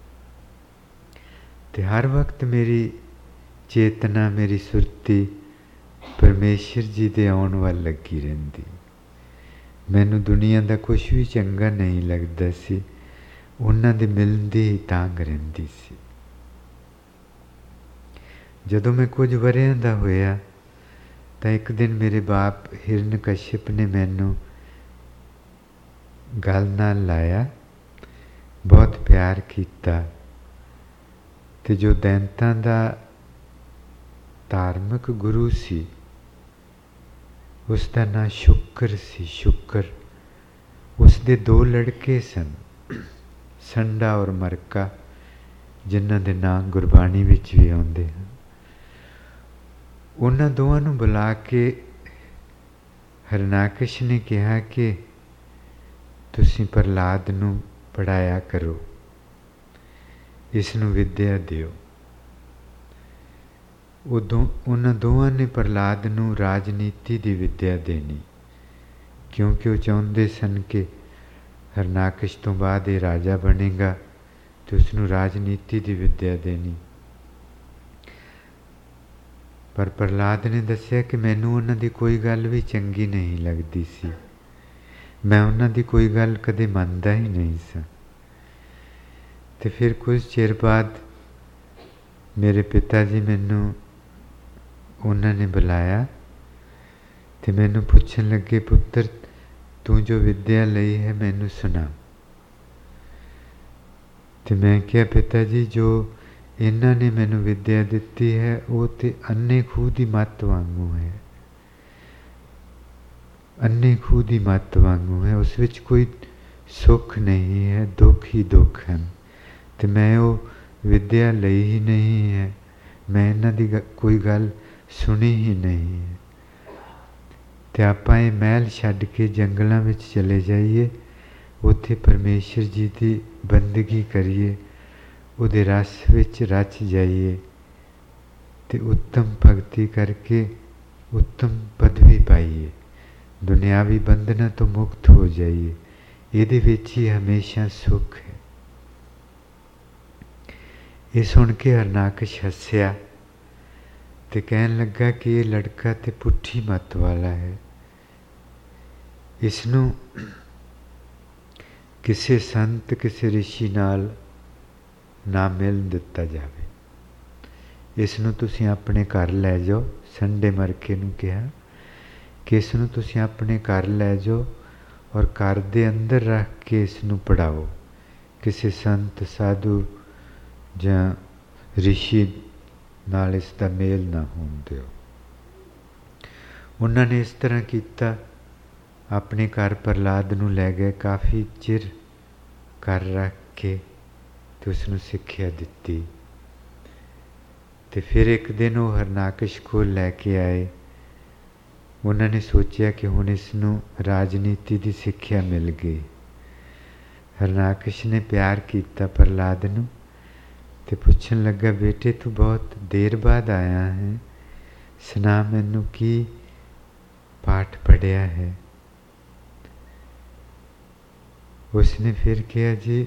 ते हर वक्त मेरी चेतना मेरी सुरती परमेश्वर जी दे आउण वल लगी रहिंदी। मैनू दुनिया दा कुछ भी चंगा नहीं लगदा सी, उन्हां दे मिलन दी ही तांग रहिंदी सी। जदों मैं कुछ वरियां दा होया तां एक दिन मेरे बाप हिरण्यकश्यप ने मैनू गल नाल लाया, बहुत प्यार कीता ते जो दैंतां दा धार्मिक गुरु सी उसका नाम शुक्र सी। शुक्र उसके 2 लड़के सन, संडा और मरका, जिन्हां दे नाम गुरबाणी विच भी आउंदे हैं। उन्हां दोवां नूं बुला के हिरणाकश ने कहा कि तुसीं प्रहलाद नूं पढ़ाया करो, इसनूं विद्या दिओ। उन्हां दोवां ने प्रहलाद नूं राजनीति की विद्या देनी, क्योंकि वो चाहुंदे सन कि ਹਰਨਾਕਸ਼ ਤੋਂ ਬਾਅਦ ਇਹ ਰਾਜਾ ਬਣੇਗਾ ਤੇ ਉਸਨੂੰ ਰਾਜਨੀਤੀ ਦੀ ਵਿੱਦਿਆ ਦੇਣੀ। ਪਰ ਪ੍ਰਹਲਾਦ ਨੇ ਦੱਸਿਆ ਕਿ ਮੈਨੂੰ ਉਹਨਾਂ ਦੀ ਕੋਈ ਗੱਲ ਵੀ ਚੰਗੀ ਨਹੀਂ ਲੱਗਦੀ ਸੀ, ਮੈਂ ਉਹਨਾਂ ਦੀ ਕੋਈ ਗੱਲ ਕਦੇ ਮੰਨਦਾ ਹੀ ਨਹੀਂ ਸਾਂ। ਤੇ ਫਿਰ ਕੁਝ ਚਿਰ ਬਾਅਦ ਮੇਰੇ ਪਿਤਾ ਜੀ ਮੈਨੂੰ ਉਹਨਾਂ ਨੇ ਬੁਲਾਇਆ ਤੇ ਮੈਨੂੰ ਪੁੱਛਣ ਲੱਗੇ, ਪੁੱਤਰ ਤੂੰ ਜੋ ਵਿੱਦਿਆ ਲਈ ਹੈ ਮੈਨੂੰ ਸੁਣਾ। ਤੇ ਮੈਂ ਕਿਹਾ, ਪਿਤਾ ਜੀ ਜੋ ਇਹਨਾਂ ਨੇ ਮੈਨੂੰ ਵਿੱਦਿਆ ਦਿੱਤੀ ਹੈ ਉਹ ਤੇ ਅੰਨੇ ਖੂਹ ਦੀ ਮੱਤ ਵਾਂਗੂ ਹੈ, ਅੰਨੇ ਖੂਹ ਦੀ ਮੱਤ ਵਾਂਗੂ ਹੈ, ਉਸ ਵਿੱਚ ਕੋਈ ਸੁੱਖ ਨਹੀਂ ਹੈ, ਦੁੱਖ ਹੀ ਦੁੱਖ ਹਨ। ਤੇ ਮੈਂ ਉਹ ਵਿੱਦਿਆ ਲਈ ਹੀ ਨਹੀਂ ਹੈ, ਮੈਂ ਇਹਨਾਂ ਦੀ ਕੋਈ ਗੱਲ ਸੁਣੀ ਹੀ ਨਹੀਂ ਹੈ। ਤੇ ਆਪਾਂ ਇਹ ਮਹਿਲ ਛੱਡ ਕੇ ਜੰਗਲਾਂ ਵਿੱਚ ਚਲੇ ਜਾਈਏ, ਉੱਥੇ ਪਰਮੇਸ਼ਰ ਜੀ ਦੀ ਬੰਦਗੀ ਕਰੀਏ, ਉਹਦੇ ਰਸ ਵਿੱਚ ਰਚ ਜਾਈਏ ਤੇ ਉੱਤਮ ਭਗਤੀ ਕਰਕੇ ਉੱਤਮ ਪਦਵੀ ਪਾਈਏ, ਦੁਨਿਆਵੀ ਬੰਧਨਾਂ ਤੋਂ ਮੁਕਤ ਹੋ ਜਾਈਏ। ਇਹਦੇ ਵਿੱਚ ਹੀ ਹਮੇਸ਼ਾ ਸੁੱਖ ਹੈ। ਇਹ ਸੁਣ ਕੇ ਹਰਨਾਕਸ਼ ਹੱਸਿਆ ਤੇ ਕਹਿਣ ਲੱਗਾ ਕਿ ਇਹ ਲੜਕਾ ਤੇ ਪੁੱਠੀ ਮੱਤ ਵਾਲਾ ਹੈ, ਇਸਨੂੰ ਕਿਸੇ ਸੰਤ ਕਿਸੇ ਰਿਸ਼ੀ ਨਾਲ ਨਾ ਮਿਲਣ ਦਿੱਤਾ ਜਾਵੇ, ਇਸ ਨੂੰ ਤੁਸੀਂ ਆਪਣੇ ਘਰ ਲੈ ਜਾਓ। ਸੰਡੇ ਮਰਕੇ ਨੂੰ ਕਿਹਾ ਕਿ ਇਸ ਨੂੰ ਤੁਸੀਂ ਆਪਣੇ ਘਰ ਲੈ ਜਾਓ ਔਰ ਘਰ ਦੇ ਅੰਦਰ ਰੱਖ ਕੇ ਇਸ ਨੂੰ ਪੜ੍ਹਾਓ, ਕਿਸੇ ਸੰਤ ਸਾਧੂ ਜਾਂ ਰਿਸ਼ੀ ਨਾਲ ਇਸ ਦਾ ਮੇਲ ਨਾ ਹੋਣ ਦਿਓ। ਉਹਨਾਂ ਨੇ ਇਸ ਤਰ੍ਹਾਂ ਕੀਤਾ, ਆਪਣੇ ਘਰ ਪ੍ਰਹਲਾਦ ਨੂੰ ਲੈ ਗਏ, ਕਾਫੀ ਚਿਰ ਘਰ ਰੱਖ ਕੇ ਤੇ ਉਸਨੂੰ ਸਿੱਖਿਆ ਦਿੱਤੀ। ਤੇ ਫਿਰ ਇੱਕ ਦਿਨ ਉਹ ਹਰਨਾਕਸ਼ ਕੋਲ ਲੈ ਕੇ ਆਏ। ਉਹਨਾਂ ਨੇ ਸੋਚਿਆ ਕਿ ਹੁਣ ਇਸ ਨੂੰ ਰਾਜਨੀਤੀ ਦੀ ਸਿੱਖਿਆ ਮਿਲ ਗਈ। ਹਰਨਾਕਸ਼ ਨੇ ਪਿਆਰ ਕੀਤਾ ਪ੍ਰਹਲਾਦ ਨੂੰ ਤੇ ਪੁੱਛਣ ਲੱਗਾ, ਬੇਟੇ ਤੂੰ ਬਹੁਤ ਦੇਰ ਬਾਅਦ ਆਇਆ ਹੈ, ਸੁਣਾ ਮੈਨੂੰ ਕੀ ਪਾਠ ਪੜ੍ਹਿਆ ਹੈ। ਉਸਨੇ ਫਿਰ ਕਿਹਾ, ਜੀ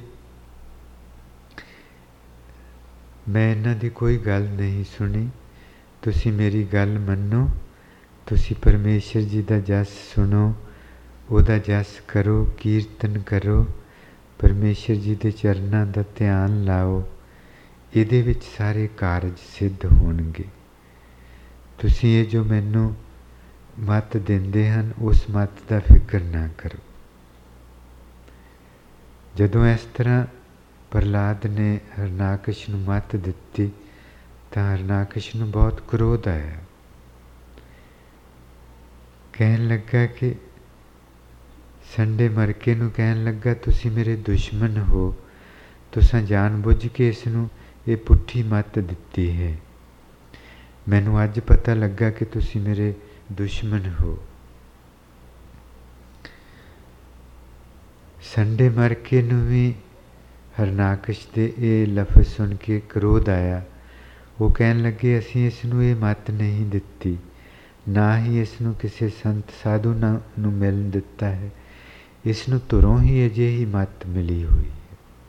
ਮੈਂ ਇਹਨਾਂ ਦੀ ਕੋਈ ਗੱਲ ਨਹੀਂ ਸੁਣੀ, ਤੁਸੀਂ ਮੇਰੀ ਗੱਲ ਮੰਨੋ, ਤੁਸੀਂ ਪਰਮੇਸ਼ਰ ਜੀ ਦਾ ਜਸ ਸੁਣੋ, ਉਹਦਾ ਜਸ ਕਰੋ, ਕੀਰਤਨ ਕਰੋ, ਪਰਮੇਸ਼ਰ ਜੀ ਦੇ ਚਰਨਾਂ ਦਾ ਧਿਆਨ ਲਾਓ, ਇਹਦੇ ਵਿੱਚ ਸਾਰੇ ਕਾਰਜ ਸਿੱਧ ਹੋਣਗੇ। ਤੁਸੀਂ ਇਹ ਜੋ ਮੈਨੂੰ ਮੱਤ ਦਿੰਦੇ ਹਨ ਉਸ ਮੱਤ ਦਾ ਫਿਕਰ ਨਾ ਕਰੋ। ਜਦੋਂ ਇਸ ਤਰ੍ਹਾਂ ਪ੍ਰਹਲਾਦ ਨੇ ਹਰਨਾਕਸ਼ ਨੂੰ ਮੱਤ ਦਿੱਤੀ ਤਾਂ ਹਰਨਾਕਸ਼ ਨੂੰ ਬਹੁਤ ਕ੍ਰੋਧ ਆਇਆ। ਕਹਿਣ ਲੱਗਾ ਕਿ ਸੰਡੇ ਮਰਕੇ ਨੂੰ ਕਹਿਣ ਲੱਗਾ, ਤੁਸੀਂ ਮੇਰੇ ਦੁਸ਼ਮਣ ਹੋ, ਤੁਸਾਂ ਜਾਣ ਬੁੱਝ ਕੇ ਇਸ ਨੂੰ ਇਹ ਪੁੱਠੀ ਮੱਤ ਦਿੱਤੀ ਹੈ। ਮੈਨੂੰ ਅੱਜ ਪਤਾ ਲੱਗਾ ਕਿ ਤੁਸੀਂ ਮੇਰੇ ਦੁਸ਼ਮਣ ਹੋ। ਸੰਡੇ ਮਰਕੇ ਨੂੰ ਵੀ ਹਰਨਾਕਸ਼ ਦੇ ਇਹ ਲਫ਼ਜ਼ ਸੁਣ ਕੇ ਕ੍ਰੋਧ ਆਇਆ। ਉਹ ਕਹਿਣ ਲੱਗੇ, ਅਸੀਂ ਇਸ ਨੂੰ ਇਹ ਮੱਤ ਨਹੀਂ ਦਿੱਤੀ, ਨਾ ਹੀ ਇਸ ਨੂੰ ਕਿਸੇ ਸੰਤ ਸਾਧੂ ਨੂੰ ਮਿਲਣ ਦਿੱਤਾ ਹੈ, ਇਸ ਨੂੰ ਧੁਰੋਂ ਹੀ ਅਜਿਹੀ ਮੱਤ ਮਿਲੀ ਹੋਈ ਹੈ।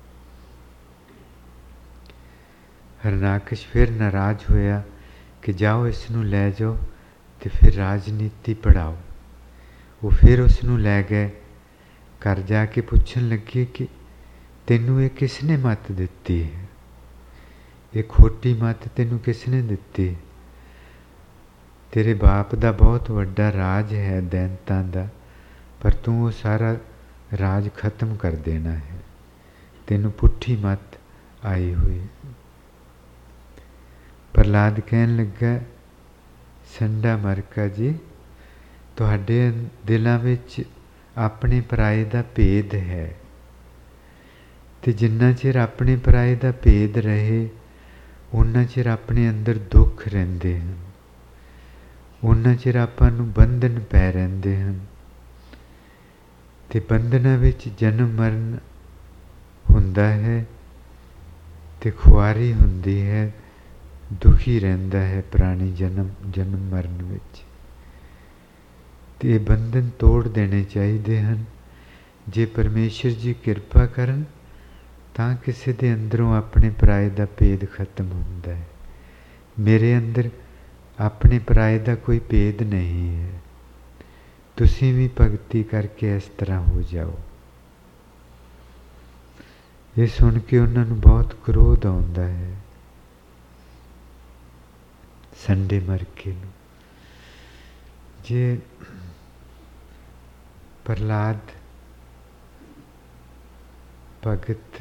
ਹਰਨਾਕਸ਼ ਫਿਰ ਨਾਰਾਜ਼ ਹੋਇਆ ਕਿ ਜਾਓ ਇਸ ਨੂੰ ਲੈ ਜਾਓ ਤੇ ਫਿਰ ਰਾਜਨੀਤੀ ਪੜ੍ਹਾਓ। ਉਹ ਫਿਰ ਉਸ ਨੂੰ ਲੈ ਗਏ। ਘਰ ਜਾ ਕੇ ਪੁੱਛਣ ਲੱਗੇ ਕਿ ਤੈਨੂੰ ਇਹ ਕਿਸ ਨੇ ਮੱਤ ਦਿੱਤੀ ਹੈ, ਇਹ ਖੋਟੀ ਮੱਤ ਤੈਨੂੰ ਕਿਸ ਨੇ ਦਿੱਤੀ? ਤੇਰੇ ਬਾਪ ਦਾ ਬਹੁਤ ਵੱਡਾ ਰਾਜ ਹੈ ਦੈਂਤਾਂ ਦਾ, ਪਰ ਤੂੰ ਉਹ ਸਾਰਾ ਰਾਜ ਖਤਮ ਕਰ ਦੇਣਾ ਹੈ, ਤੈਨੂੰ ਪੁੱਠੀ ਮੱਤ ਆਈ ਹੋਈ। ਪ੍ਰਹਲਾਦ ਕਹਿਣ ਲੱਗਾ, ਸੰਡਾ ਮਰਕਾ ਜੀ, ਤੁਹਾਡੇ ਦਿਲਾਂ ਵਿੱਚ ਆਪਣੇ ਪਰਾਏ ਦਾ ਭੇਦ ਹੈ, ਤੇ ਜਿੰਨਾ ਚਿਰ ਆਪਣੇ ਪਰਾਏ ਦਾ ਭੇਦ ਰਹੇ ਉਹਨਾਂ ਚਿਰ ਆਪਣੇ ਅੰਦਰ ਦੁੱਖ ਰਹਿੰਦੇ ਹਨ, ਉਹਨਾਂ ਚਿਰ ਆਪਾਂ ਨੂੰ ਬੰਧਨ ਪੈ ਰਹਿੰਦੇ ਹਨ, ਤੇ ਬੰਧਨਾਂ ਵਿੱਚ ਜਨਮ ਮਰਨ ਹੁੰਦਾ ਹੈ ਤੇ ਖੁਆਰੀ ਹੁੰਦੀ ਹੈ, ਦੁਖੀ ਰਹਿੰਦਾ ਹੈ ਪ੍ਰਾਣੀ ਜਨਮ ਮਰਨ ਵਿੱਚ। ਤੇ ਇਹ ਬੰਧਨ ਤੋੜ ਦੇਣੇ ਚਾਹੀਦੇ ਹਨ। ਜੇ ਪਰਮੇਸ਼ਰ ਜੀ ਕਿਰਪਾ ਕਰਨ ਤਾਂ ਕਿਸੇ ਦੇ ਅੰਦਰੋਂ ਆਪਣੇ ਪਰਾਏ ਦਾ ਭੇਦ ਖਤਮ ਹੁੰਦਾ ਹੈ। ਮੇਰੇ ਅੰਦਰ ਆਪਣੇ ਪਰਾਏ ਦਾ ਕੋਈ ਭੇਦ ਨਹੀਂ ਹੈ। ਤੁਸੀਂ ਵੀ ਭਗਤੀ ਕਰਕੇ ਇਸ ਤਰ੍ਹਾਂ ਹੋ ਜਾਓ। ਇਹ ਸੁਣ ਕੇ ਉਹਨਾਂ ਨੂੰ ਬਹੁਤ ਕ੍ਰੋਧ ਆਉਂਦਾ ਹੈ ਸੰਡੇ ਮਰਕੇ ਨੂੰ। ਜੇ ਪ੍ਰਹਲਾਦ ਭਗਤ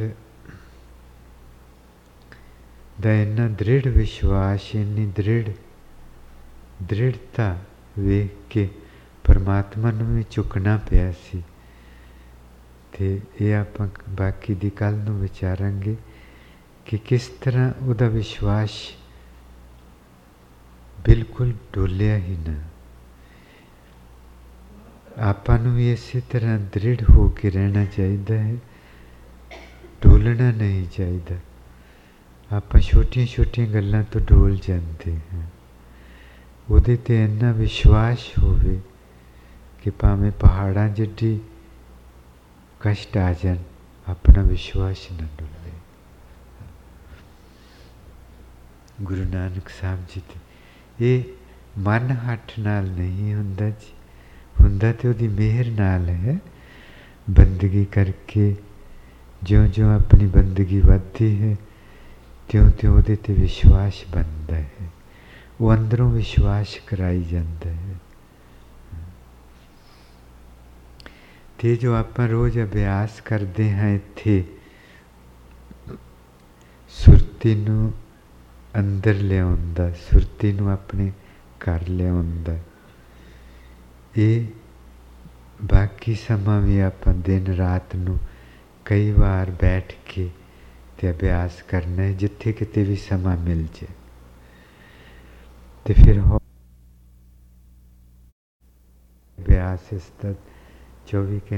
ਦਾ ਇੰਨਾ ਦ੍ਰਿੜ ਵਿਸ਼ਵਾਸ, ਇੰਨੀ ਦ੍ਰਿੜਤਾ ਵੇਖ ਕੇ ਪਰਮਾਤਮਾ ਨੂੰ ਵੀ ਝੁਕਣਾ ਪਿਆ ਸੀ। ਤੇ ਇਹ ਆਪਾਂ ਬਾਕੀ ਦੀ ਕੱਲ ਨੂੰ ਵਿਚਾਰਾਂਗੇ ਕਿ ਕਿਸ ਤਰ੍ਹਾਂ ਉਹਦਾ ਵਿਸ਼ਵਾਸ ਬਿਲਕੁਲ ਡੋਲਿਆ ਹੀ ਨਾ। ਆਪਾਂ ਨੂੰ ਵੀ ਇਸੇ ਤਰ੍ਹਾਂ ਦ੍ਰਿੜ ਹੋ ਕੇ ਰਹਿਣਾ ਚਾਹੀਦਾ ਹੈ, ਡੋਲਣਾ ਨਹੀਂ ਚਾਹੀਦਾ। ਆਪਾਂ ਛੋਟੀਆਂ ਛੋਟੀਆਂ ਗੱਲਾਂ ਤੋਂ ਡੋਲ ਜਾਂਦੇ ਹਾਂ। ਉਹਦੇ ਤੇ ਇੰਨਾ ਵਿਸ਼ਵਾਸ ਹੋਵੇ ਕਿ ਭਾਵੇਂ ਪਹਾੜਾਂ ਜਿੱਡੀ ਕਸ਼ਟ ਆ ਜਾਣ, ਆਪਣਾ ਵਿਸ਼ਵਾਸ ਨਾ ਡੁੱਲੇ। ਗੁਰੂ ਨਾਨਕ ਸਾਹਿਬ ਜੀ ਤੇ ਇਹ ਮਨ ਹੱਠ ਨਾਲ ਨਹੀਂ ਹੁੰਦਾ ਜੀ, ਹੁੰਦਾ ਤੇ ਉਹਦੀ ਮਿਹਰ ਨਾਲ ਹੈ। ਬੰਦਗੀ ਕਰਕੇ ਜਿਉਂ ਜਿਉਂ ਆਪਣੀ ਬੰਦਗੀ ਵੱਧਦੀ ਹੈ ਤਿਉਂ ਤਿਉਂ ਉਹਦੇ ਤੇ ਵਿਸ਼ਵਾਸ ਬਣਦਾ ਹੈ। ਉਹ ਅੰਦਰੋਂ ਵਿਸ਼ਵਾਸ ਕਰਾਈ ਜਾਂਦਾ ਹੈ। ਤੇ ਜੋ ਆਪਾਂ ਰੋਜ਼ ਅਭਿਆਸ ਕਰਦੇ ਹਾਂ ਇੱਥੇ, ਸੁਰਤੀ ਨੂੰ ਅੰਦਰ ਲਿਆਉਂਦਾ, ਸੁਰਤੀ ਨੂੰ ਆਪਣੇ ਘਰ ਲਿਆਉਂਦਾ, ਇਹ ਬਾਕੀ ਸਮਾਂ ਵੀ ਆਪਾਂ ਦਿਨ ਰਾਤ ਨੂੰ ਕਈ ਵਾਰ ਬੈਠ ਕੇ ਤੇ ਅਭਿਆਸ ਕਰਨਾ ਹੈ, ਜਿੱਥੇ ਕਿਤੇ ਵੀ ਸਮਾਂ ਮਿਲ ਜਾਏ। ਤੇ ਫਿਰ ਅਭਿਆਸ ਇਸ ਦਾ 24